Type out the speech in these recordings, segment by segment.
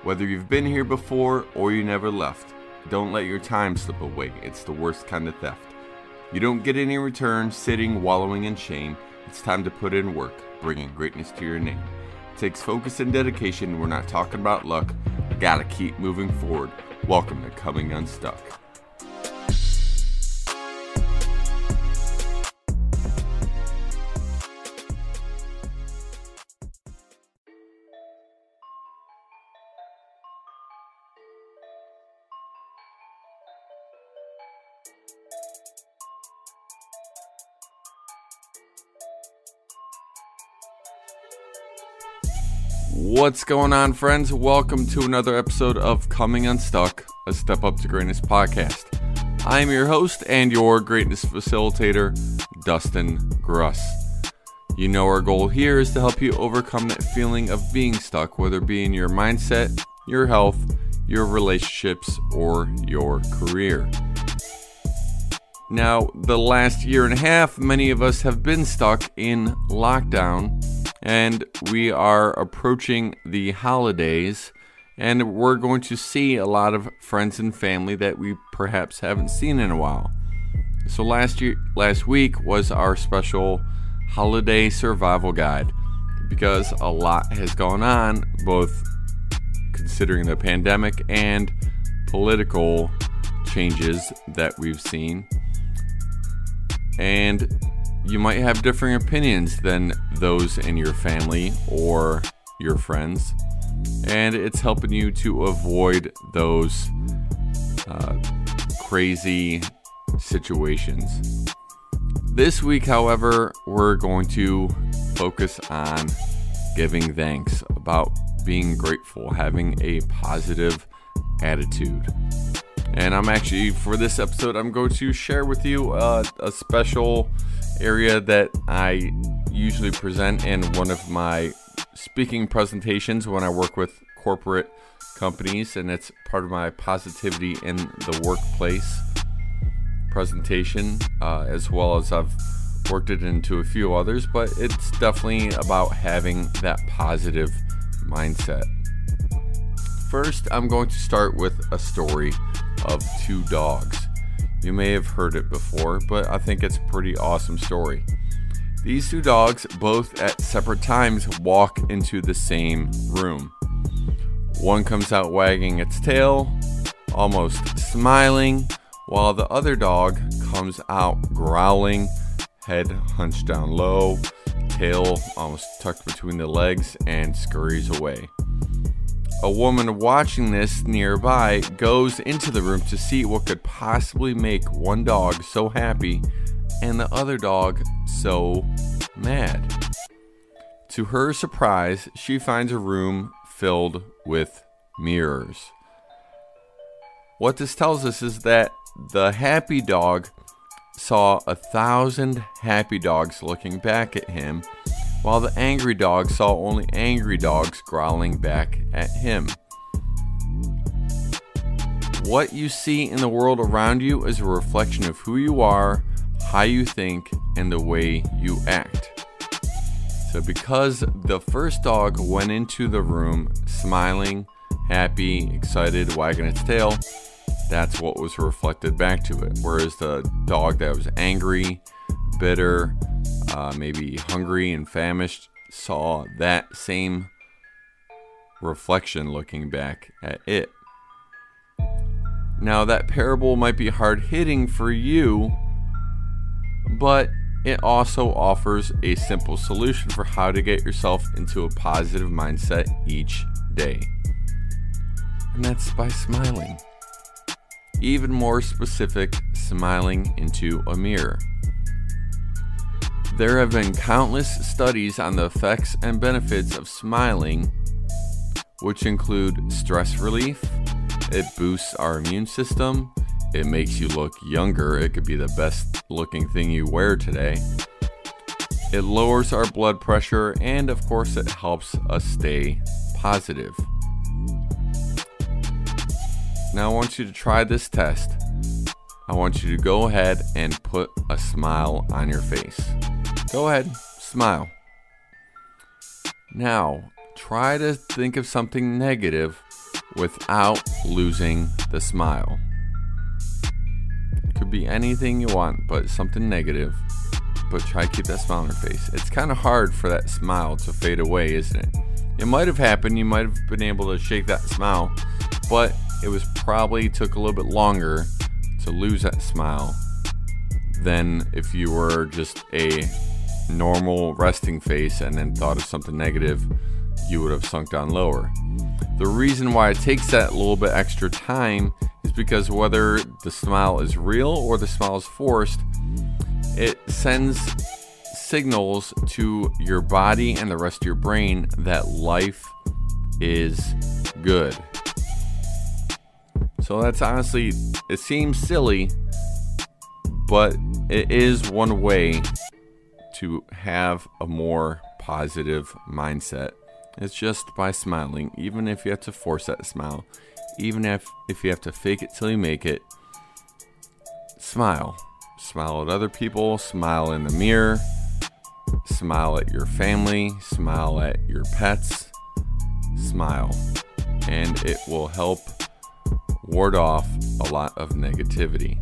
Whether you've been here before or you never left, don't let your time slip away. It's the worst kind of theft. You don't get any return sitting, wallowing in shame. It's time to put in work, bringing greatness to your name. It takes focus and dedication. We're not talking about luck. Gotta keep moving forward. Welcome to Coming Unstuck. What's going on, friends? Welcome to another episode of Coming Unstuck, a Step Up to Greatness podcast. I'm your host and your greatness facilitator, Dustin Gruss. You know our goal here is to help you overcome that feeling of being stuck, whether it be in your mindset, your health, your relationships, or your career. Now, the last year and a half, many of us have been stuck in lockdown. And we are approaching the holidays, and we're going to see a lot of friends and family that we perhaps haven't seen in a while. So last week was our special holiday survival guide, because a lot has gone on, both considering the pandemic and political changes that we've seen. And you might have differing opinions than those in your family or your friends, and it's helping you to avoid those crazy situations. This week, however, we're going to focus on giving thanks, about being grateful, having a positive attitude. And I'm actually, for this episode, I'm going to share with you a special area that I usually present in one of my speaking presentations when I work with corporate companies, and it's part of my positivity in the workplace presentation, as well as I've worked it into a few others, but it's definitely about having that positive mindset. First, I'm going to start with a story of two dogs. You may have heard it before, but I think it's a pretty awesome story. These two dogs, both at separate times, walk into the same room. One comes out wagging its tail, almost smiling, while the other dog comes out growling, head hunched down low, tail almost tucked between the legs, and scurries away. A woman watching this nearby goes into the room to see what could possibly make one dog so happy and the other dog so mad. To her surprise, she finds a room filled with mirrors. What this tells us is that the happy dog saw 1,000 happy dogs looking back at him, while the angry dog saw only angry dogs growling back at him. What you see in the world around you is a reflection of who you are, how you think, and the way you act. So because the first dog went into the room smiling, happy, excited, wagging its tail, that's what was reflected back to it. Whereas the dog that was angry, bitter, maybe hungry and famished, saw that same reflection looking back at it. Now, that parable might be hard-hitting for you, but it also offers a simple solution for how to get yourself into a positive mindset each day. And that's by smiling. Even more specific, smiling into a mirror. There have been countless studies on the effects and benefits of smiling, which include stress relief. It boosts our immune system. It makes you look younger. It could be the best looking thing you wear today. It lowers our blood pressure, and of course it helps us stay positive. Now I want you to try this test. I want you to go ahead and put a smile on your face. Go ahead, smile. Now, try to think of something negative without losing the smile. Could be anything you want, but something negative. But try to keep that smile on your face. It's kind of hard for that smile to fade away, isn't it? It might have happened. You might have been able to shake that smile, but it was probably took a little bit longer to lose that smile than if you were just a normal resting face and then thought of something negative, you would have sunk down lower. The reason why it takes that little bit extra time is because whether the smile is real or the smile is forced, it sends signals to your body and the rest of your brain that life is good. So that's honestly, it seems silly, but it is one way to have a more positive mindset. It's just by smiling, even if you have to force that smile, even if you have to fake it till you make it. Smile. Smile at other people, smile in the mirror, smile at your family, smile at your pets, smile. And it will help ward off a lot of negativity.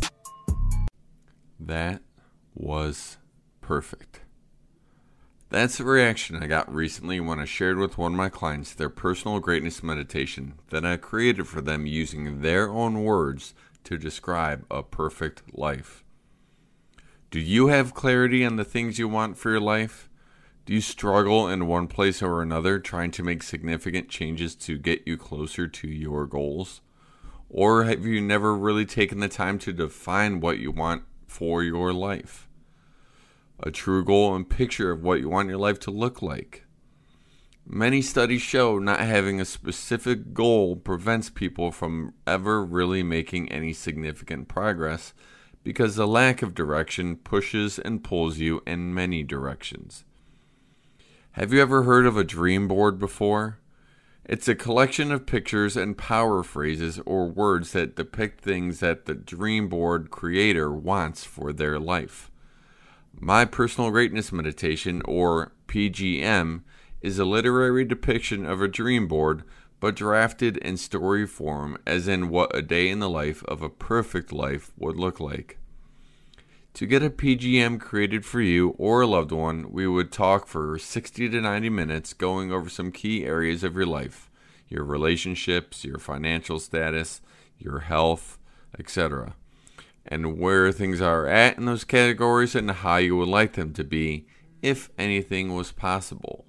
That was perfect. That's the reaction I got recently when I shared with one of my clients their personal greatness meditation that I created for them using their own words to describe a perfect life. Do you have clarity on the things you want for your life? Do you struggle in one place or another trying to make significant changes to get you closer to your goals? Or have you never really taken the time to define what you want for your life? A true goal and picture of what you want your life to look like. Many studies show not having a specific goal prevents people from ever really making any significant progress because the lack of direction pushes and pulls you in many directions. Have you ever heard of a dream board before? It's a collection of pictures and power phrases or words that depict things that the dream board creator wants for their life. My Personal Greatness Meditation, or PGM, is a literary depiction of a dream board, but drafted in story form, as in what a day in the life of a perfect life would look like. To get a PGM created for you or a loved one, we would talk for 60 to 90 minutes going over some key areas of your life, your relationships, your financial status, your health, etc., and where things are at in those categories and how you would like them to be, if anything was possible.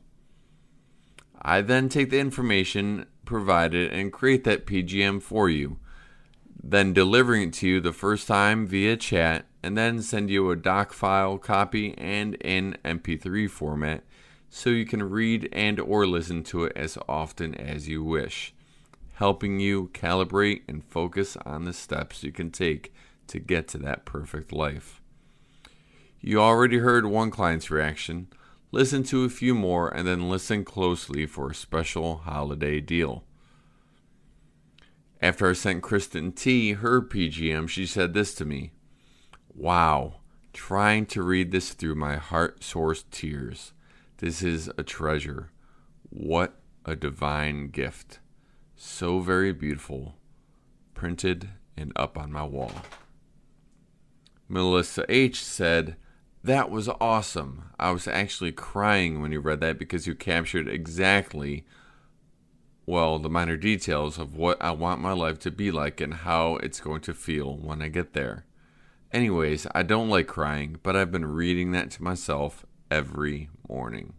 I then take the information provided and create that PGM for you, then delivering it to you the first time via chat, and then send you a doc file copy and in MP3 format so you can read and or listen to it as often as you wish, helping you calibrate and focus on the steps you can take to get to that perfect life. You already heard one client's reaction. Listen to a few more and then listen closely for a special holiday deal. After I sent Kristen T her PGM, she said this to me. Wow, trying to read this through my heart-sourced tears. This is a treasure. What a divine gift. So very beautiful. Printed and up on my wall. Melissa H said, that was awesome. I was actually crying when you read that because you captured exactly, the minor details of what I want my life to be like and how it's going to feel when I get there. Anyways, I don't like crying, but I've been reading that to myself every morning.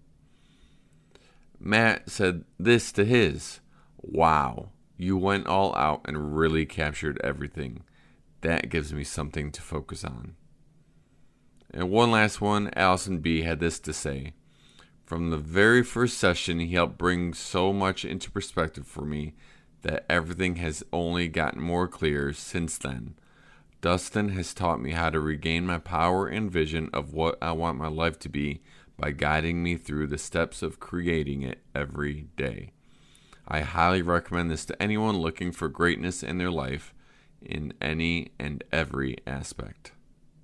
Matt said this to his. Wow, you went all out and really captured everything. That gives me something to focus on. And one last one, Allison B had this to say. From the very first session, he helped bring so much into perspective for me that everything has only gotten more clear since then. Dustin has taught me how to regain my power and vision of what I want my life to be by guiding me through the steps of creating it every day. I highly recommend this to anyone looking for greatness in their life in any and every aspect.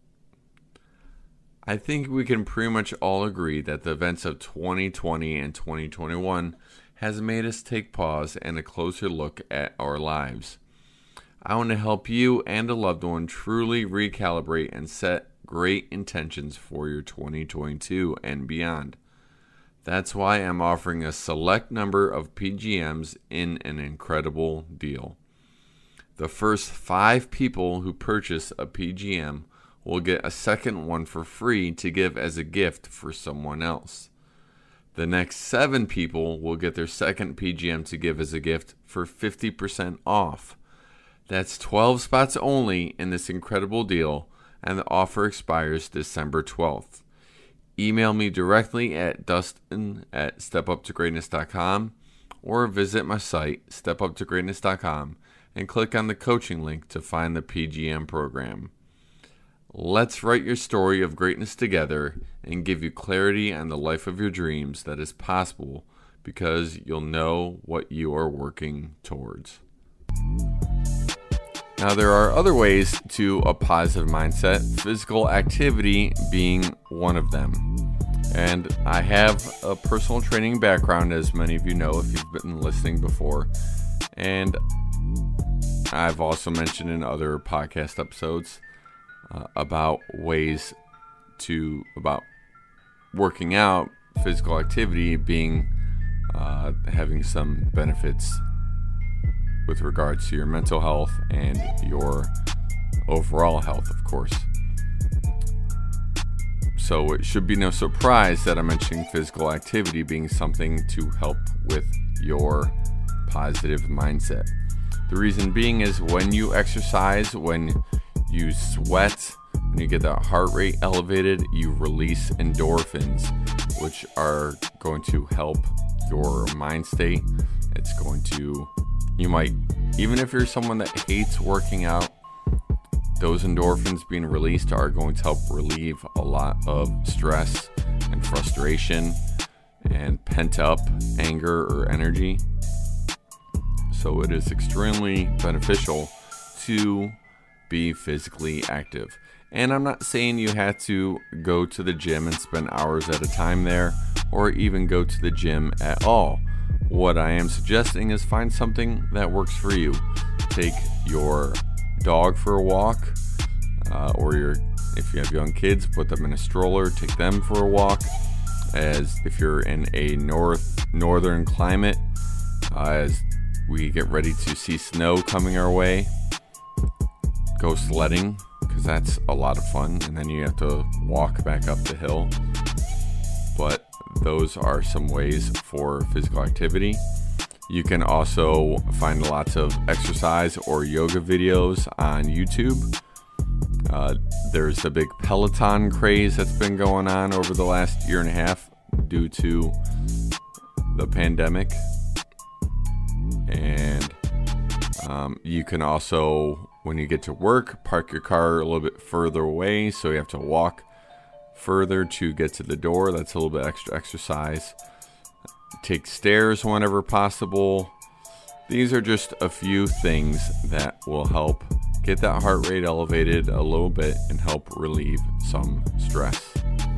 I think we can pretty much all agree that the events of 2020 and 2021 has made us take pause and a closer look at our lives. I want to help you and a loved one truly recalibrate and set great intentions for your 2022 and beyond. That's why I'm offering a select number of PGMs in an incredible deal. The first 5 people who purchase a PGM will get a second one for free to give as a gift for someone else. The next 7 people will get their second PGM to give as a gift for 50% off. That's 12 spots only in this incredible deal, and the offer expires December 12th. Email me directly at dustin@stepuptogreatness.com or visit my site, stepuptogreatness.com, and click on the coaching link to find the PGM program. Let's write your story of greatness together and give you clarity on the life of your dreams that is possible because you'll know what you are working towards. Now, there are other ways to a positive mindset, physical activity being one of them. And I have a personal training background, as many of you know if you've been listening before. And I've also mentioned in other podcast episodes about working out, physical activity being having some benefits with regards to your mental health and your overall health, of course. So it should be no surprise that I'm mentioning physical activity being something to help with your positive mindset. The reason being is when you exercise, when you sweat, when you get that heart rate elevated, you release endorphins, which are going to help your mind state. It's going to, you might, even if you're someone that hates working out, those endorphins being released are going to help relieve a lot of stress and frustration and pent up anger or energy. So it is extremely beneficial to be physically active. And I'm not saying you have to go to the gym and spend hours at a time there or even go to the gym at all. What I am suggesting is find something that works for you. Take your dog for a walk, if you have young kids, put them in a stroller, take them for a walk. As if you're in a northern climate, as we get ready to see snow coming our way, go sledding, because that's a lot of fun, and then you have to walk back up the hill. But those are some ways for physical activity. You can also find lots of exercise or yoga videos on YouTube. There's a big Peloton craze that's been going on over the last year and a half due to the pandemic. And you can also, when you get to work, park your car a little bit further away, so you have to walk further to get to the door. That's a little bit extra exercise. Take stairs whenever possible. These are just a few things that will help get that heart rate elevated a little bit and help relieve some stress.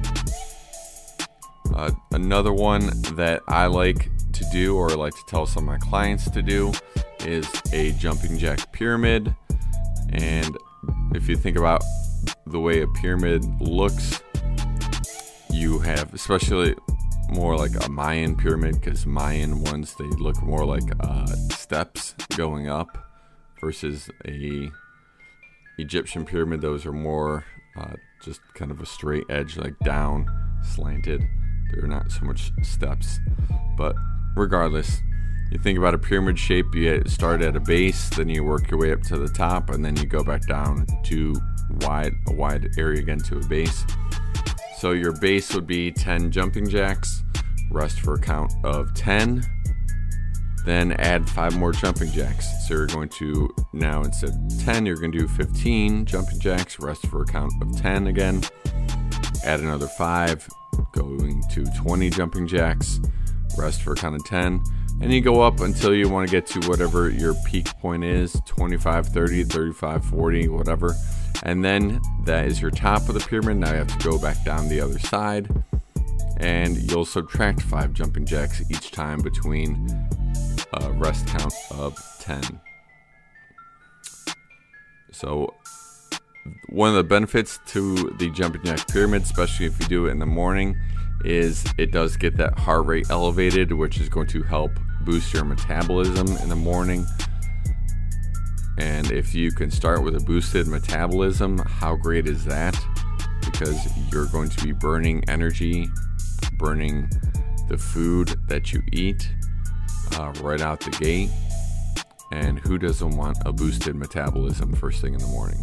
Another one that I like to do, or like to tell some of my clients to do, is a jumping jack pyramid. And if you think about the way a pyramid looks, you have, especially more like a Mayan pyramid, because Mayan ones, they look more like steps going up, versus a Egyptian pyramid. Those are more just kind of a straight edge, like down, slanted. They're not so much steps. But regardless, you think about a pyramid shape, you start at a base, then you work your way up to the top, and then you go back down to a wide area again to a base. So your base would be 10 jumping jacks, rest for a count of 10, then add 5 more jumping jacks. So you're going to, now instead of 10, you're going to do 15 jumping jacks, rest for a count of 10 again, add another 5, going to 20 jumping jacks, rest for a count of 10, and you go up until you want to get to whatever your peak point is, 25, 30, 35, 40, whatever. And then that is your top of the pyramid. Now you have to go back down the other side and you'll subtract 5 jumping jacks each time between a rest count of 10. So one of the benefits to the jumping jack pyramid, especially if you do it in the morning, is it does get that heart rate elevated, which is going to help boost your metabolism in the morning. And if you can start with a boosted metabolism, how great is that? Because you're going to be burning energy, burning the food that you eat right out the gate. And who doesn't want a boosted metabolism first thing in the morning?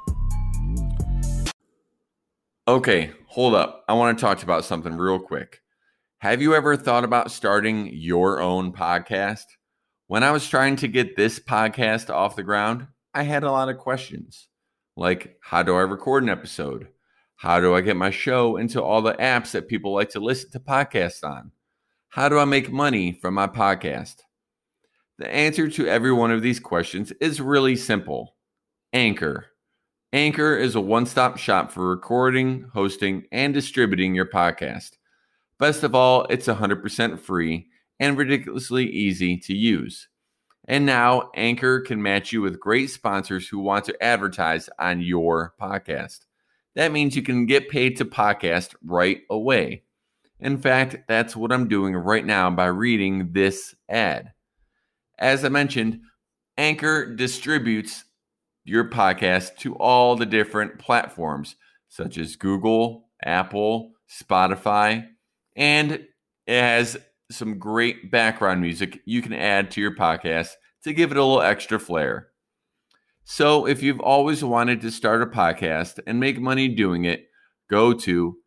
Okay, hold up. I want to talk about something real quick. Have you ever thought about starting your own podcast? When I was trying to get this podcast off the ground, I had a lot of questions. Like, how do I record an episode? How do I get my show into all the apps that people like to listen to podcasts on? How do I make money from my podcast? The answer to every one of these questions is really simple. Anchor. Anchor is a one-stop shop for recording, hosting, and distributing your podcast. Best of all, it's 100% free and ridiculously easy to use. And now, Anchor can match you with great sponsors who want to advertise on your podcast. That means you can get paid to podcast right away. In fact, that's what I'm doing right now by reading this ad. As I mentioned, Anchor distributes your podcast to all the different platforms, such as Google, Apple, Spotify, and it has some great background music you can add to your podcast to give it a little extra flair. So if you've always wanted to start a podcast and make money doing it, go to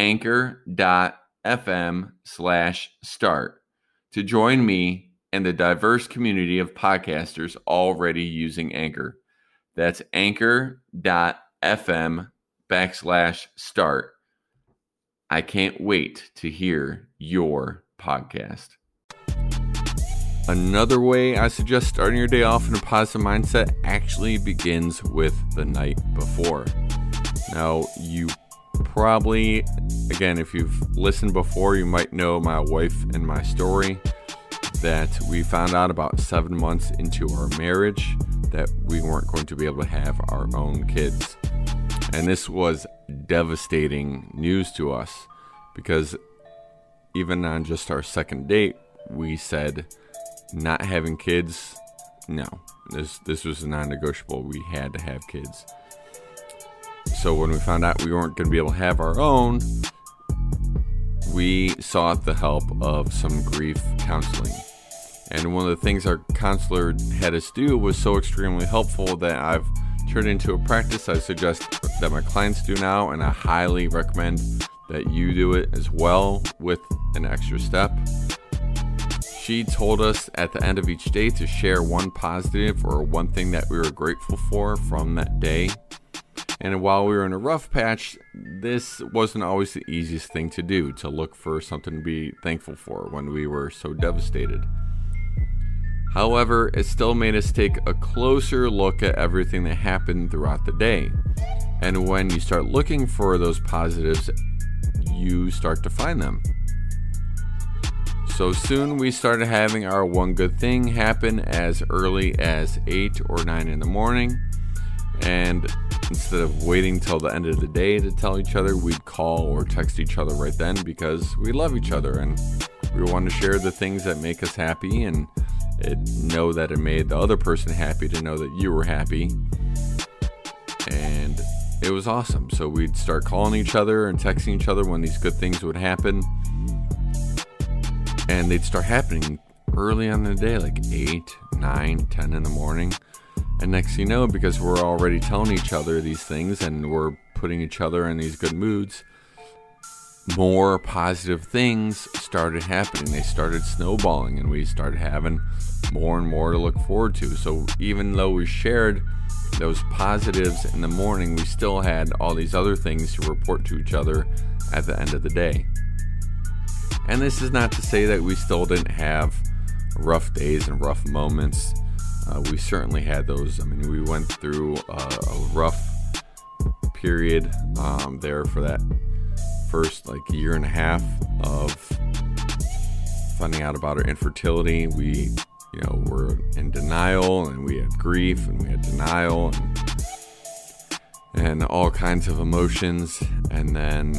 anchor.fm/start to join me and the diverse community of podcasters already using Anchor. That's anchor.fm/start. I can't wait to hear your podcast. Another way I suggest starting your day off in a positive mindset actually begins with the night before. Now, you probably, again, if you've listened before, you might know my wife and my story, that we found out about 7 months into our marriage that we weren't going to be able to have our own kids. And this was devastating news to us because even on just our second date, we said not having kids, no, this was non-negotiable. We had to have kids. So when we found out we weren't going to be able to have our own, we sought the help of some grief counseling. And one of the things our counselor had us do was so extremely helpful that I've turned into a practice I suggest that my clients do now, and I highly recommend that you do it as well with an extra step. She told us at the end of each day to share one positive or one thing that we were grateful for from that day. And while we were in a rough patch, this wasn't always the easiest thing to do, to look for something to be thankful for when we were so devastated. However, it still made us take a closer look at everything that happened throughout the day. And when you start looking for those positives, you start to find them. So soon we started having our one good thing happen as early as 8 or 9 in the morning. And instead of waiting till the end of the day to tell each other, we'd call or text each other right then because we love each other and we want to share the things that make us happy and know that it made the other person happy to know that you were happy. And it was awesome. So we'd start calling each other and texting each other when these good things would happen. And they'd start happening early on in the day, like 8, 9, 10 in the morning. And next thing you know, because we're already telling each other these things and we're putting each other in these good moods, more positive things started happening. They started snowballing and we started having more and more to look forward to. So even though we shared those positives in the morning, we still had all these other things to report to each other at the end of the day. And this is not to say that we still didn't have rough days and rough moments. We certainly had those. I mean, we went through a rough period there for first year and a half of finding out about our infertility, we were in denial, and we had grief, and we had denial, and all kinds of emotions. And then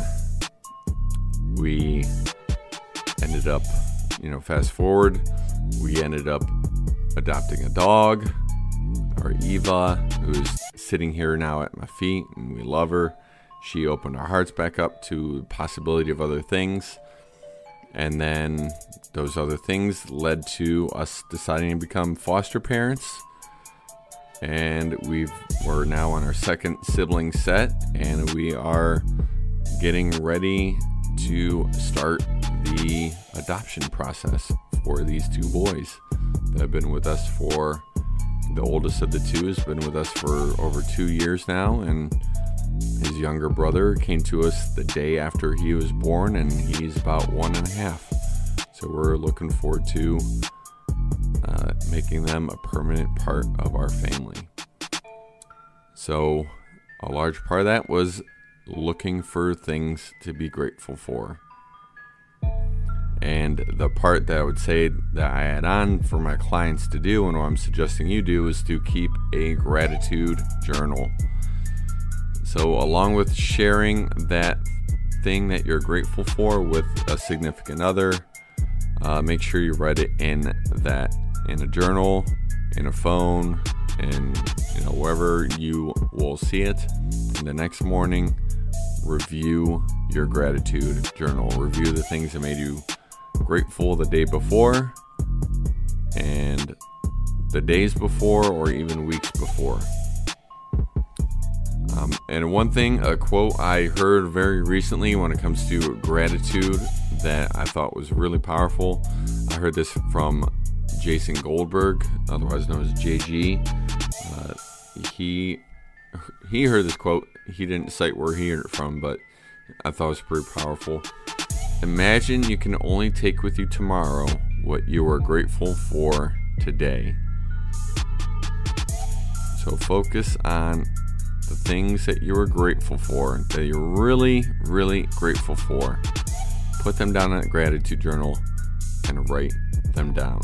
we ended up, fast forward, we ended up adopting a dog, our Eva, who's sitting here now at my feet, and we love her. She opened our hearts back up to the possibility of other things. And then those other things led to us deciding to become foster parents. And we're now on our second sibling set, and we are getting ready to start the adoption process for these two boys that have been with us for, the oldest of the two has been with us for over 2 years now, and his younger brother came to us the day after he was born, and he's about 1.5. So we're looking forward to making them a permanent part of our family. So a large part of that was looking for things to be grateful for. And the part that I would say that I add on for my clients to do, and what I'm suggesting you do, is to keep a gratitude journal. So along with sharing that thing that you're grateful for with a significant other, make sure you write it in a journal, in a phone, and wherever you will see it. And the next morning, review your gratitude journal. Review the things that made you grateful the day before, and the days before, or even weeks before. And one thing, a quote I heard very recently when it comes to gratitude that I thought was really powerful. I heard this from Jason Goldberg, otherwise known as JG. He heard this quote. He didn't cite where he heard it from, but I thought it was pretty powerful. Imagine you can only take with you tomorrow what you are grateful for today. So focus on the things that you are grateful for, that you're really, really grateful for. Put them down in a gratitude journal and write them down.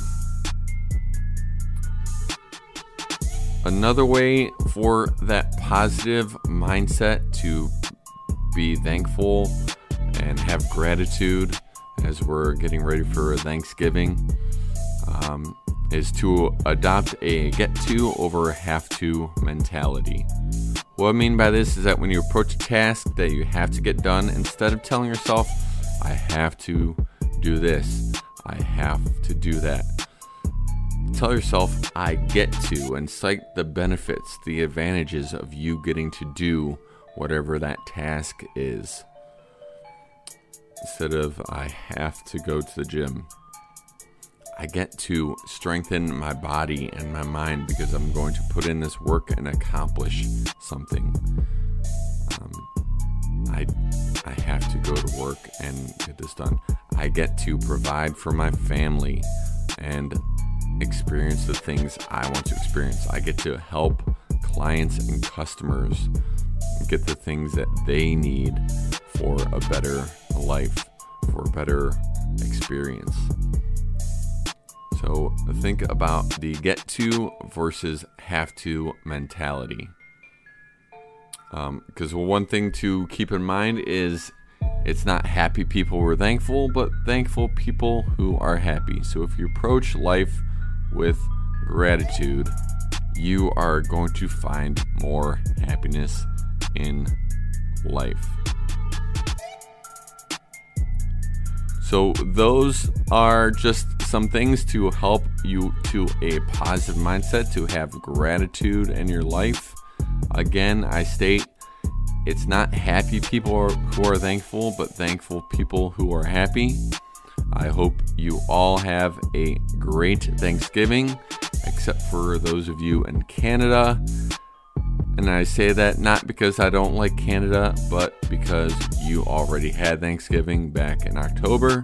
Another way for that positive mindset to be thankful and have gratitude as we're getting ready for Thanksgiving is to adopt a get to over have to mentality. What I mean by this is that when you approach a task that you have to get done, instead of telling yourself, I have to do this, I have to do that, tell yourself, I get to, and cite the benefits, the advantages of you getting to do whatever that task is. Instead of, I have to go to the gym, I get to strengthen my body and my mind because I'm going to put in this work and accomplish something. I have to go to work and get this done. I get to provide for my family and experience the things I want to experience. I get to help clients and customers get the things that they need for a better life, for a better experience. So think about the get to versus have to mentality. Because one thing to keep in mind is it's not happy people who are thankful, but thankful people who are happy. So if you approach life with gratitude, you are going to find more happiness in life. So those are just some things to help you to a positive mindset, to have gratitude in your life. Again, I state it's not happy people who are thankful, but thankful people who are happy. I hope you all have a great Thanksgiving, except for those of you in Canada. And I say that not because I don't like Canada, but because you already had Thanksgiving back in October.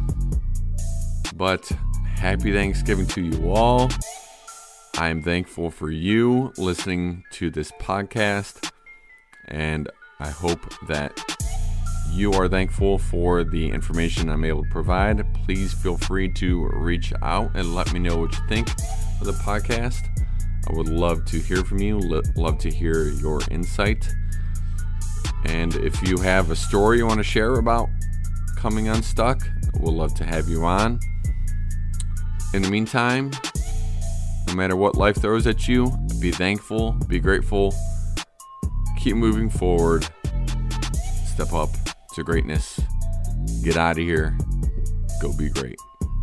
But happy Thanksgiving to you all. I'm thankful for you listening to this podcast, and I hope that you are thankful for the information I'm able to provide, please feel free to reach out and let me know what you think of the podcast. I would love to hear from you, love to hear your insight. And if you have a story you want to share about coming unstuck, we'll love to have you on. In the meantime, no matter what life throws at you, be thankful, be grateful, keep moving forward, step up to greatness, get out of here, go be great.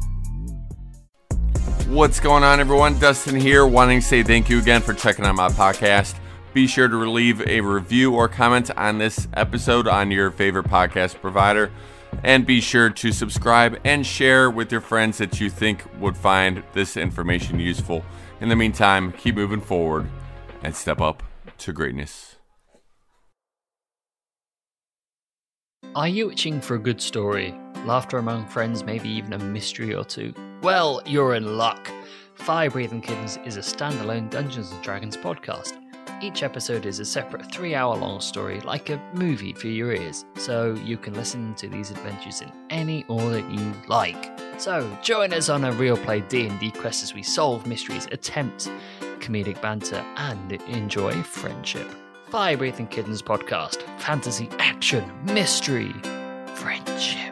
What's going on, everyone? Dustin here, wanting to say thank you again for checking out my podcast. Be sure to leave a review or comment on this episode on your favorite podcast provider. And be sure to subscribe and share with your friends that you think would find this information useful. In the meantime, keep moving forward and step up to greatness. Are you itching for a good story? Laughter among friends, maybe even a mystery or two? Well, you're in luck. Fire Breathing Kittens is a standalone Dungeons & Dragons podcast. Each episode is a separate 3-hour-long story, like a movie for your ears, so you can listen to these adventures in any order you like. So, join us on a real play D&D quest as we solve mysteries, attempt comedic banter, and enjoy friendship. Fire Breathing Kittens podcast. Fantasy, action, mystery, friendship.